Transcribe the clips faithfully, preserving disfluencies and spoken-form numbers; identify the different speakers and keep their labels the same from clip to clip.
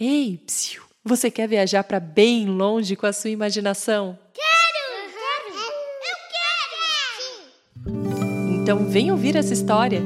Speaker 1: Ei, psiu, você quer viajar para bem longe com a sua imaginação?
Speaker 2: Quero! Eu quero! Sim!
Speaker 1: Então vem ouvir essa história.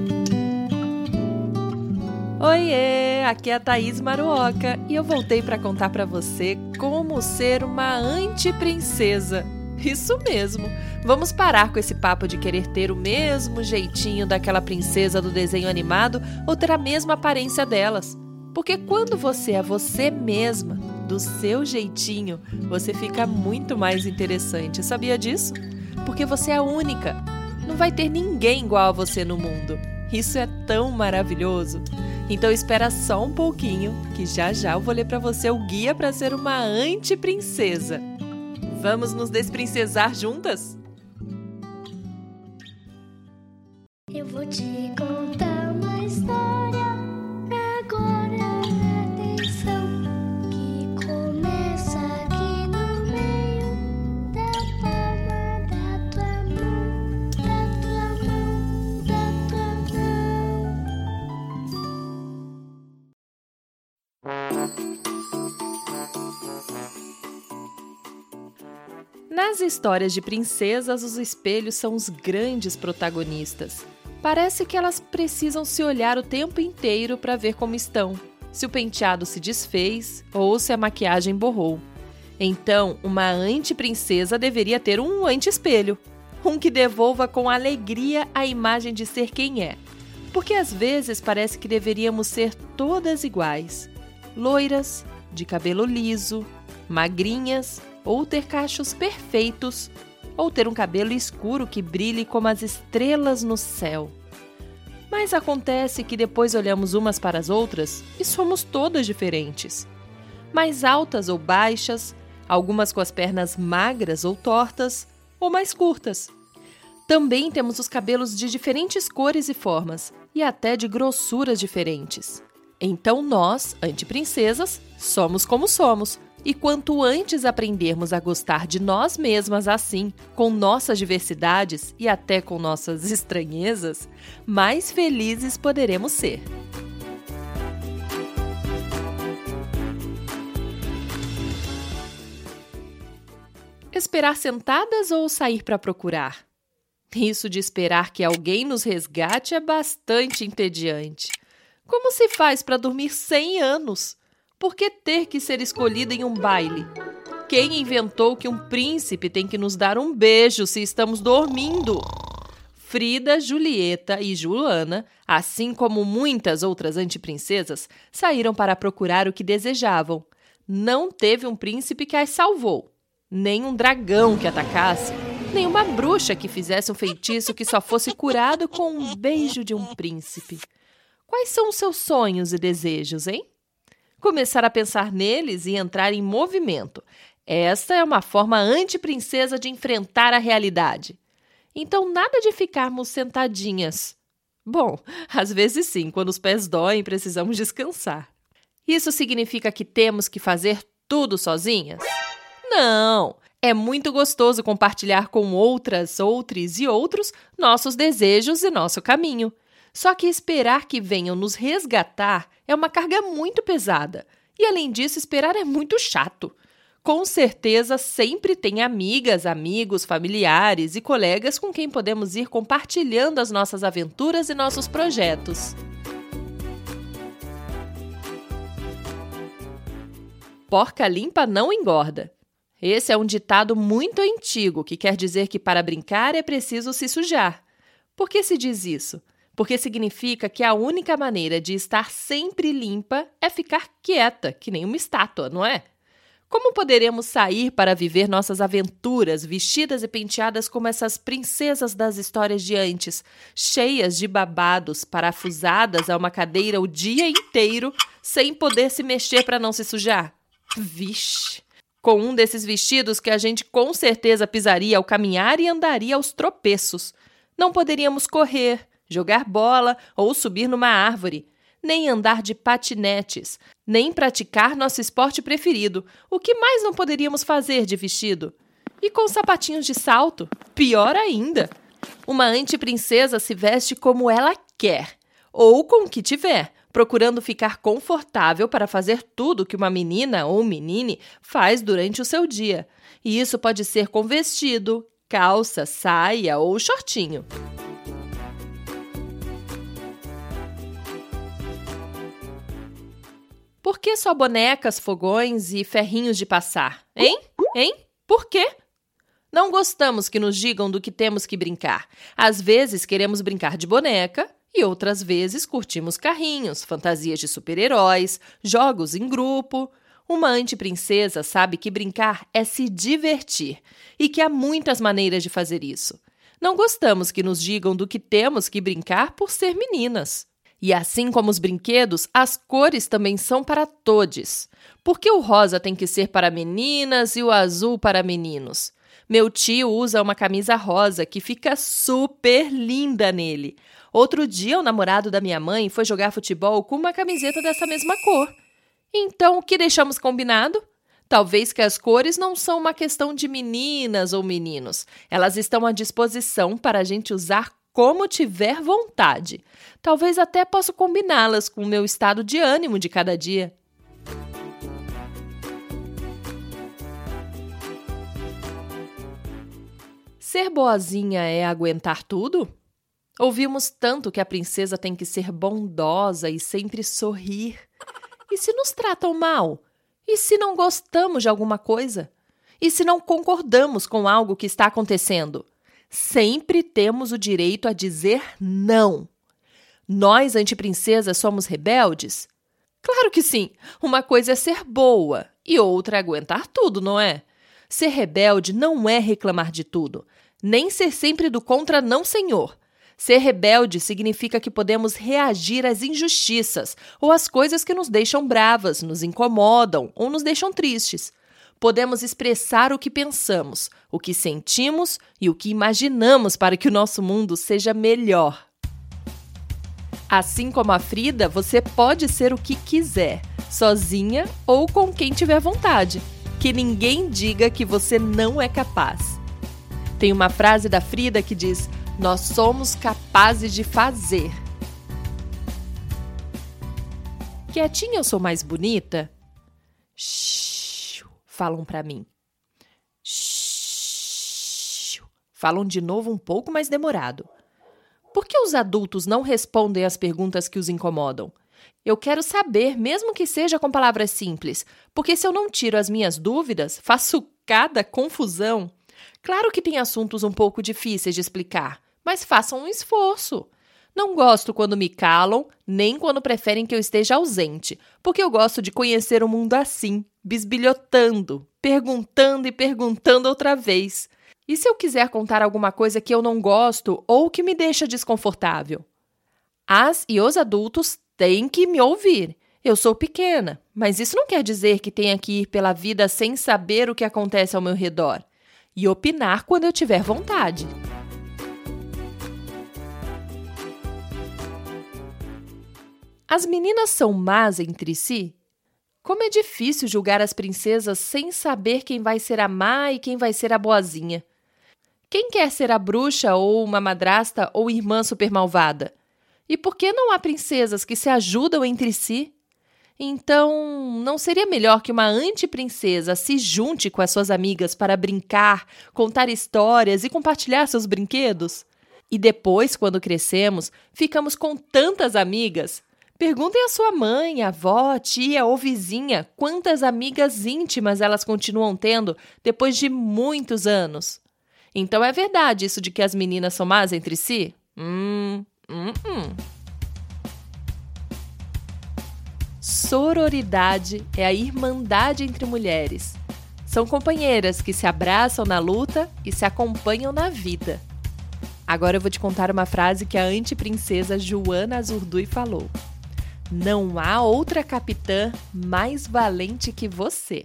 Speaker 1: Oiê, aqui é a Thaís Maruoka e eu voltei para contar para você como ser uma anti-princesa. Isso mesmo, vamos parar com esse papo de querer ter o mesmo jeitinho daquela princesa do desenho animado ou ter a mesma aparência delas. Porque quando você é você mesma, do seu jeitinho, você fica muito mais interessante, sabia disso? Porque você é única, não vai ter ninguém igual a você no mundo. Isso é tão maravilhoso. Então espera só um pouquinho, que já já eu vou ler para você o guia para ser uma anti-princesa. Vamos nos desprincesar juntas?
Speaker 2: Eu vou te contar uma história, agora atenção, que começa aqui no meio da palma da tua mão, da tua mão, da tua mão.
Speaker 1: Nas histórias de princesas, os espelhos são os grandes protagonistas. Parece que elas precisam se olhar o tempo inteiro para ver como estão, se o penteado se desfez ou se a maquiagem borrou. Então, uma anti-princesa deveria ter um anti-espelho, um que devolva com alegria a imagem de ser quem é. Porque às vezes parece que deveríamos ser todas iguais, loiras, de cabelo liso, magrinhas, ou ter cachos perfeitos, ou ter um cabelo escuro que brilhe como as estrelas no céu. Mas acontece que depois olhamos umas para as outras e somos todas diferentes. Mais altas ou baixas, algumas com as pernas magras ou tortas, ou mais curtas. Também temos os cabelos de diferentes cores e formas, e até de grossuras diferentes. Então nós, anti-princesas, somos como somos. E quanto antes aprendermos a gostar de nós mesmas assim, com nossas diversidades e até com nossas estranhezas, mais felizes poderemos ser. Esperar sentadas ou sair para procurar? Isso de esperar que alguém nos resgate é bastante entediante. Como se faz para dormir cem anos? Por que ter que ser escolhida em um baile? Quem inventou que um príncipe tem que nos dar um beijo se estamos dormindo? Frida, Julieta e Joana, assim como muitas outras antiprincesas, saíram para procurar o que desejavam. Não teve um príncipe que as salvou, nem um dragão que atacasse, nem uma bruxa que fizesse um feitiço que só fosse curado com um beijo de um príncipe. Quais são os seus sonhos e desejos, hein? Começar a pensar neles e entrar em movimento. Esta é uma forma anti-princesa de enfrentar a realidade. Então, nada de ficarmos sentadinhas. Bom, às vezes sim, quando os pés doem, precisamos descansar. Isso significa que temos que fazer tudo sozinhas? Não! É muito gostoso compartilhar com outras, outros e outros nossos desejos e nosso caminho. Só que esperar que venham nos resgatar é uma carga muito pesada. E, além disso, esperar é muito chato. Com certeza, sempre tem amigas, amigos, familiares e colegas com quem podemos ir compartilhando as nossas aventuras e nossos projetos. Porca limpa não engorda. Esse é um ditado muito antigo que quer dizer que para brincar é preciso se sujar. Por que se diz isso? Porque significa que a única maneira de estar sempre limpa é ficar quieta, que nem uma estátua, não é? Como poderemos sair para viver nossas aventuras vestidas e penteadas como essas princesas das histórias de antes, cheias de babados, parafusadas a uma cadeira o dia inteiro, sem poder se mexer para não se sujar? Vixe! Com um desses vestidos que a gente com certeza pisaria ao caminhar e andaria aos tropeços. Não poderíamos correr, jogar bola ou subir numa árvore, nem andar de patinetes, nem praticar nosso esporte preferido. O que mais não poderíamos fazer de vestido? E com sapatinhos de salto? Pior ainda! Uma antiprincesa se veste como ela quer, ou com o que tiver, procurando ficar confortável para fazer tudo que uma menina ou menine faz durante o seu dia. E isso pode ser com vestido, calça, saia ou shortinho. Por que só bonecas, fogões e ferrinhos de passar? Hein? Hein? Por quê? Não gostamos que nos digam do que temos que brincar. Às vezes queremos brincar de boneca e outras vezes curtimos carrinhos, fantasias de super-heróis, jogos em grupo. Uma antiprincesa sabe que brincar é se divertir e que há muitas maneiras de fazer isso. Não gostamos que nos digam do que temos que brincar por ser meninas. E assim como os brinquedos, as cores também são para todes. Por que o rosa tem que ser para meninas e o azul para meninos? Meu tio usa uma camisa rosa que fica super linda nele. Outro dia, o namorado da minha mãe foi jogar futebol com uma camiseta dessa mesma cor. Então, o que deixamos combinado? Talvez que as cores não são uma questão de meninas ou meninos. Elas estão à disposição para a gente usar como tiver vontade. Talvez até possa combiná-las com o meu estado de ânimo de cada dia. Ser boazinha é aguentar tudo? Ouvimos tanto que a princesa tem que ser bondosa e sempre sorrir. E se nos tratam mal? E se não gostamos de alguma coisa? E se não concordamos com algo que está acontecendo? Sempre temos o direito a dizer não. Nós, antiprincesas, somos rebeldes? Claro que sim. Uma coisa é ser boa e outra é aguentar tudo, não é? Ser rebelde não é reclamar de tudo, nem ser sempre do contra não senhor. Ser rebelde significa que podemos reagir às injustiças ou às coisas que nos deixam bravas, nos incomodam ou nos deixam tristes. Podemos expressar o que pensamos, o que sentimos e o que imaginamos para que o nosso mundo seja melhor. Assim como a Frida, você pode ser o que quiser, sozinha ou com quem tiver vontade. Que ninguém diga que você não é capaz. Tem uma frase da Frida que diz: nós somos capazes de fazer. Quietinha eu sou mais bonita? Shhh, falam pra mim. Shhh, falam de novo um pouco mais demorado. Por que os adultos não respondem às perguntas que os incomodam? Eu quero saber, mesmo que seja com palavras simples, porque se eu não tiro as minhas dúvidas, faço cada confusão. Claro que tem assuntos um pouco difíceis de explicar, mas façam um esforço. Não gosto quando me calam, nem quando preferem que eu esteja ausente, porque eu gosto de conhecer o mundo assim, bisbilhotando, perguntando e perguntando outra vez. E se eu quiser contar alguma coisa que eu não gosto ou que me deixa desconfortável? As e os adultos têm que me ouvir. Eu sou pequena, mas isso não quer dizer que tenha que ir pela vida sem saber o que acontece ao meu redor e opinar quando eu tiver vontade. As meninas são más entre si? Como é difícil julgar as princesas sem saber quem vai ser a má e quem vai ser a boazinha. Quem quer ser a bruxa ou uma madrasta ou irmã super malvada? E por que não há princesas que se ajudam entre si? Então, não seria melhor que uma antiprincesa se junte com as suas amigas para brincar, contar histórias e compartilhar seus brinquedos? E depois, quando crescemos, ficamos com tantas amigas. Perguntem à sua mãe, avó, tia ou vizinha quantas amigas íntimas elas continuam tendo depois de muitos anos. Então é verdade isso de que as meninas são más entre si? Hum, hum, hum. Sororidade é a irmandade entre mulheres. São companheiras que se abraçam na luta e se acompanham na vida. Agora eu vou te contar uma frase que a antiprincesa Joana Azurduy falou. Não há outra capitã mais valente que você.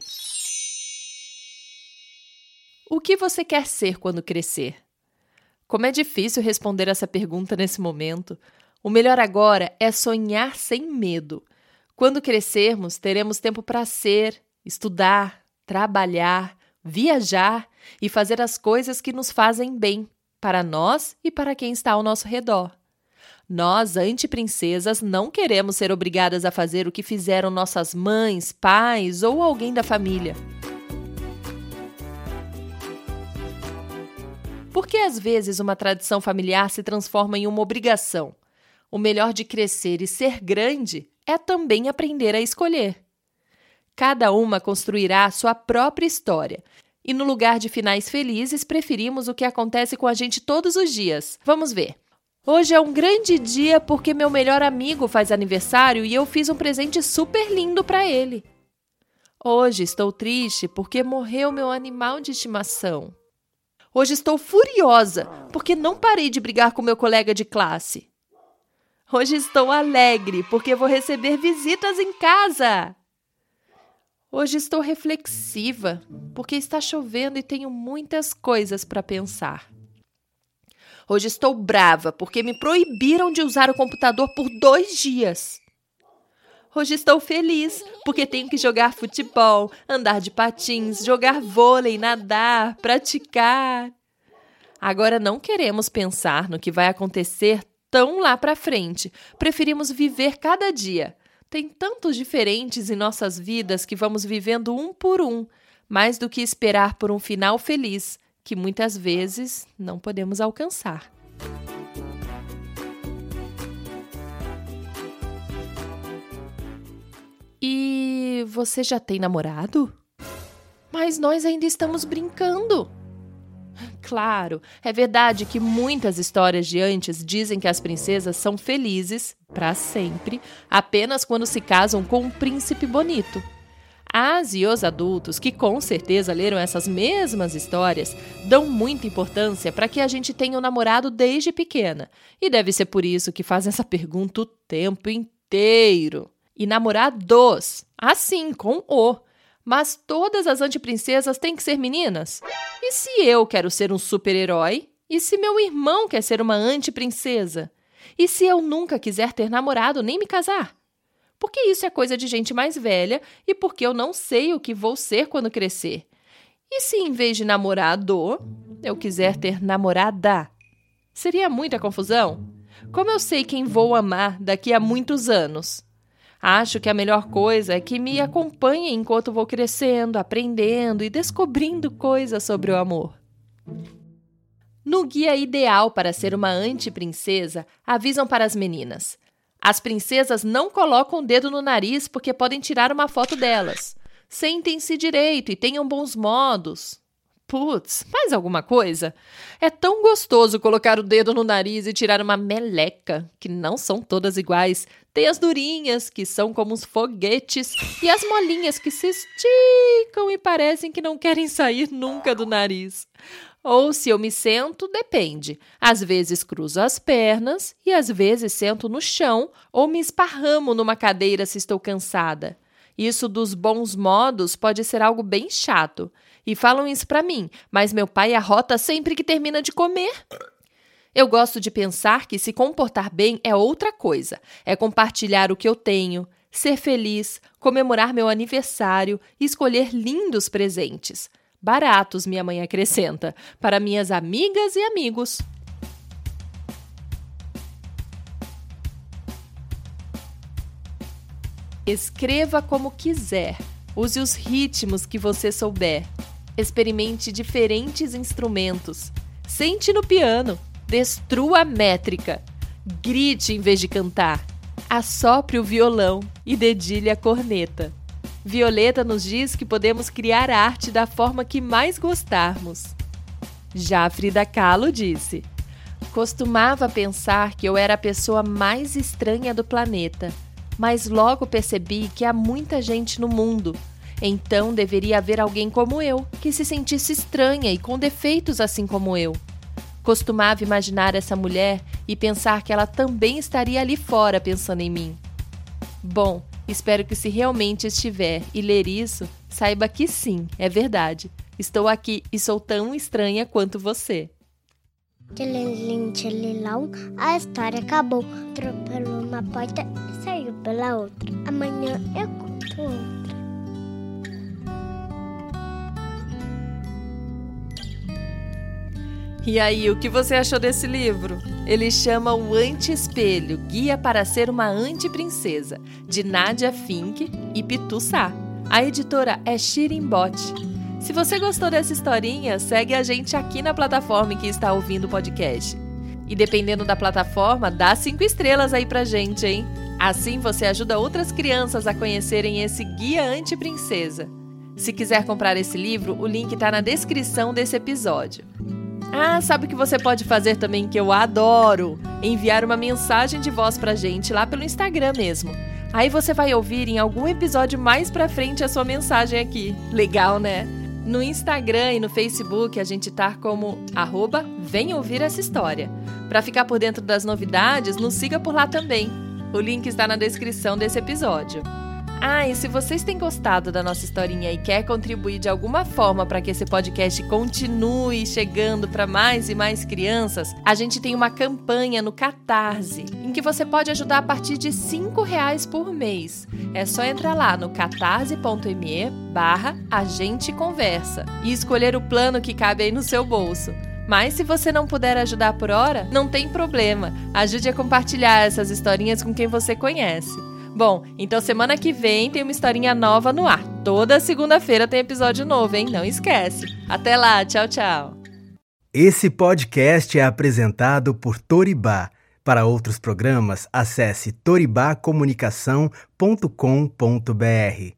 Speaker 1: O que você quer ser quando crescer? Como é difícil responder essa pergunta nesse momento. O melhor agora é sonhar sem medo. Quando crescermos, teremos tempo para ser, estudar, trabalhar, viajar e fazer as coisas que nos fazem bem, para nós e para quem está ao nosso redor. Nós, antiprincesas, não queremos ser obrigadas a fazer o que fizeram nossas mães, pais ou alguém da família. Porque às vezes uma tradição familiar se transforma em uma obrigação. O melhor de crescer e ser grande é também aprender a escolher. Cada uma construirá a sua própria história. E no lugar de finais felizes, preferimos o que acontece com a gente todos os dias. Vamos ver. Hoje é um grande dia porque meu melhor amigo faz aniversário e eu fiz um presente super lindo para ele. Hoje estou triste porque morreu meu animal de estimação. Hoje estou furiosa porque não parei de brigar com meu colega de classe. Hoje estou alegre porque vou receber visitas em casa. Hoje estou reflexiva porque está chovendo e tenho muitas coisas para pensar. Hoje estou brava porque me proibiram de usar o computador por dois dias. Hoje estou feliz porque tenho que jogar futebol, andar de patins, jogar vôlei, nadar, praticar. Agora não queremos pensar no que vai acontecer tão lá para frente. Preferimos viver cada dia. Tem tantos diferentes em nossas vidas que vamos vivendo um por um, mais do que esperar por um final feliz, que muitas vezes não podemos alcançar. E você já tem namorado? Mas nós ainda estamos brincando. Claro, é verdade que muitas histórias de antes dizem que as princesas são felizes, para sempre, apenas quando se casam com um príncipe bonito. As e os adultos, que com certeza leram essas mesmas histórias, dão muita importância para que a gente tenha um namorado desde pequena. E deve ser por isso que fazem essa pergunta o tempo inteiro. E namorados, assim, com o. Mas todas as antiprincesas têm que ser meninas? E se eu quero ser um super-herói? E se meu irmão quer ser uma antiprincesa? E se eu nunca quiser ter namorado nem me casar? Porque isso é coisa de gente mais velha e porque eu não sei o que vou ser quando crescer. E se em vez de namorado, eu quiser ter namorada? Seria muita confusão? Como eu sei quem vou amar daqui a muitos anos? Acho que a melhor coisa é que me acompanhe enquanto vou crescendo, aprendendo e descobrindo coisas sobre o amor. No guia ideal para ser uma antiprincesa, avisam para as meninas: as princesas não colocam o dedo no nariz porque podem tirar uma foto delas. Sentem-se direito e tenham bons modos. Putz, mais alguma coisa? É tão gostoso colocar o dedo no nariz e tirar uma meleca, que não são todas iguais. Tem as durinhas, que são como os foguetes, e as molinhas que se esticam e parecem que não querem sair nunca do nariz. Ou se eu me sento, depende. Às vezes cruzo as pernas e às vezes sento no chão ou me esparramo numa cadeira se estou cansada. Isso dos bons modos pode ser algo bem chato. E falam isso pra mim, mas meu pai arrota sempre que termina de comer. Eu gosto de pensar que se comportar bem é outra coisa. É compartilhar o que eu tenho, ser feliz, comemorar meu aniversário e escolher lindos presentes. Baratos, minha mãe acrescenta, para minhas amigas e amigos. Escreva como quiser. Use os ritmos que você souber. Experimente diferentes instrumentos. Sente no piano. Destrua a métrica. Grite em vez de cantar. Assopre o violão e dedilhe a corneta. Violeta nos diz que podemos criar arte da forma que mais gostarmos. Já Frida Kahlo disse: costumava pensar que eu era a pessoa mais estranha do planeta, mas logo percebi que há muita gente no mundo. Então deveria haver alguém como eu, que se sentisse estranha e com defeitos assim como eu. Costumava imaginar essa mulher e pensar que ela também estaria ali fora pensando em mim. Bom, espero que se realmente estiver e ler isso, saiba que sim, é verdade. Estou aqui e sou tão estranha quanto você.
Speaker 2: Tchelilim, tchelilão, a história acabou. Atropelou uma porta e saiu pela outra. Amanhã eu conto outra.
Speaker 1: E aí, o que você achou desse livro? Ele chama O Anti-Espelho, Guia para Ser uma Anti-Princesa, de Nadia Fink e Pitu Sá. A editora é Shirimbot. Se você gostou dessa historinha, segue a gente aqui na plataforma em que está ouvindo o podcast. E dependendo da plataforma, dá cinco estrelas aí pra gente, hein? Assim você ajuda outras crianças a conhecerem esse Guia Anti-Princesa. Se quiser comprar esse livro, o link está na descrição desse episódio. Ah, sabe o que você pode fazer também que eu adoro? Enviar uma mensagem de voz pra gente lá pelo Instagram mesmo. Aí você vai ouvir em algum episódio mais pra frente a sua mensagem aqui. Legal, né? No Instagram e no Facebook a gente tá como arroba Vem Ouvir Essa História. Para ficar por dentro das novidades, nos siga por lá também. O link está na descrição desse episódio. Ah, e se vocês têm gostado da nossa historinha e quer contribuir de alguma forma para que esse podcast continue chegando para mais e mais crianças, a gente tem uma campanha no Catarse, em que você pode ajudar a partir de cinco reais por mês. É só entrar lá no catarse.me barra a gente conversa e escolher o plano que cabe aí no seu bolso. Mas se você não puder ajudar por hora, não tem problema. Ajude a compartilhar essas historinhas com quem você conhece. Bom, então semana que vem tem uma historinha nova no ar. Toda segunda-feira tem episódio novo, hein? Não esquece. Até lá, tchau, tchau.
Speaker 3: Esse podcast é apresentado por Toribá. Para outros programas, acesse toribá comunicação ponto com ponto br.